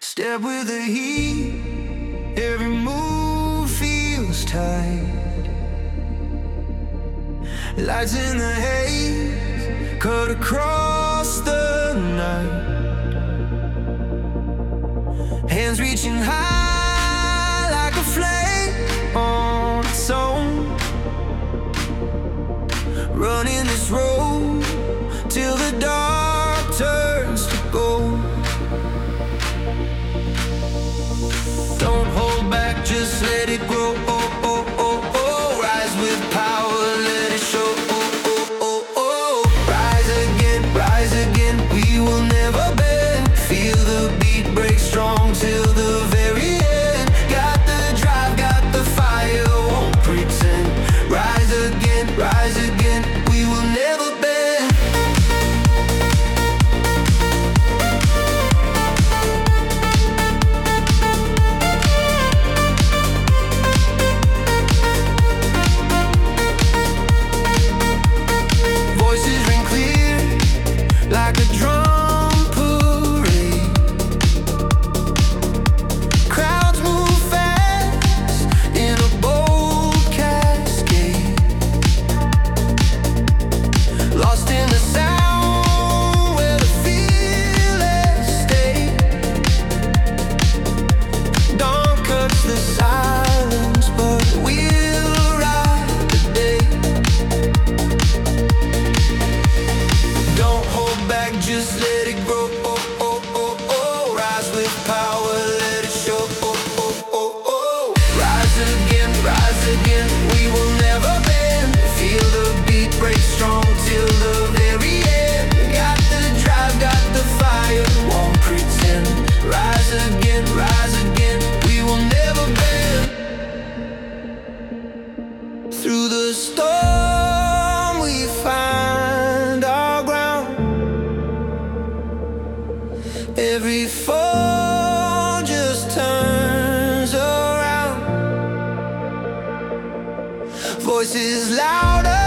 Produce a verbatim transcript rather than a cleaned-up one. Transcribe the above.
Step with the heat, every move feels tight. Lights in the haze, cut across the night. Hands reaching high like a flame on its own. Running this road till the dark turns to gold. Don't hold back, just let it grow. Oh, oh, oh, oh. Rise with power, let it show. Oh, oh, oh, oh. Rise again, rise again. We will never bend. Feel the beat break strong till the very end. Got the drive, got the fire, won't pretend. Rise again, rise again. We will never bend. Like a drum parade, crowds move fast in a bold cascade, lost in the sound where the feelings stay. Dawn cuts the silence, but we'll ride the day. Don't hold back, just let it grow. Oh, oh, oh, oh. Rise with power, let it show. Oh, oh, oh, oh. Rise again, rise again. We will never bend. Feel the beat break strong till the very end. Got the drive, got the fire, won't pretend. Rise again, rise again. We will never bend. Through the storm we find our ground. Every fall just turns around. Voices louder.